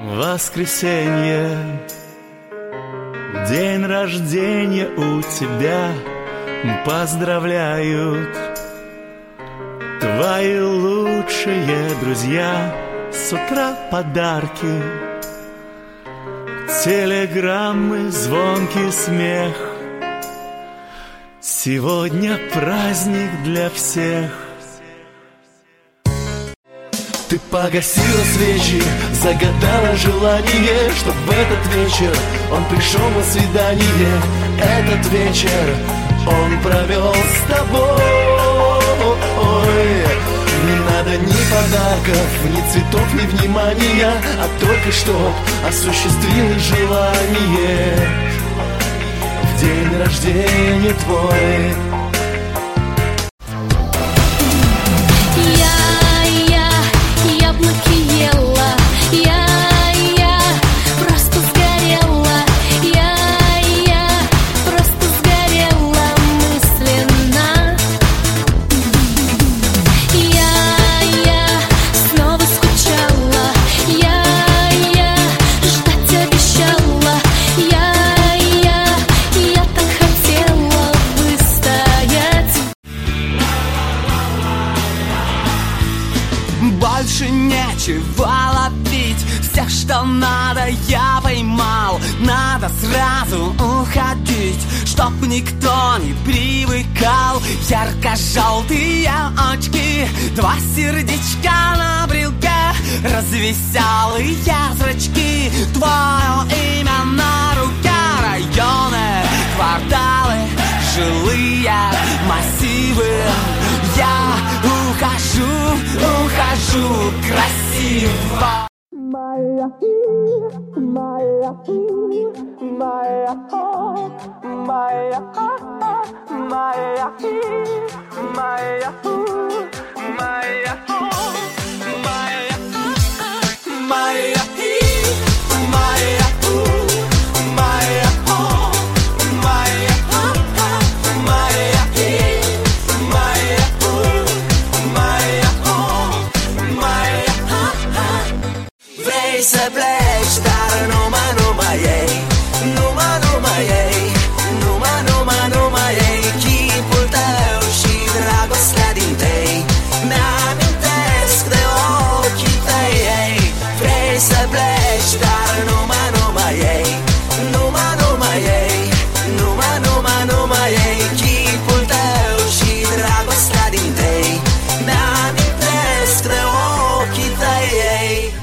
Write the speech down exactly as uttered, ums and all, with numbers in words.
Воскресенье, день рождения у тебя, поздравляют твои лучшие друзья. С утра подарки, телеграммы, звонкий смех. Сегодня праздник для всех. Ты погасила свечи, загадала желание, чтоб в этот вечер он пришел на свидание. Этот вечер он провел с тобой. Не надо ни подарков, ни цветов, ни внимания, а только чтоб осуществилось желание в день рождения твой. Больше нечего ловить, всех, что надо, я поймал. Надо сразу уходить, чтоб никто не привыкал. Ярко-желтые очки, два сердечка на брелке, развеселые зрачки, твое имя на руке. Районы, кварталы, жилые массивы. Я ухожу, ухожу красиво. Моя, моя, моя, моя, моя, моя, моя, моя, моя. Se play.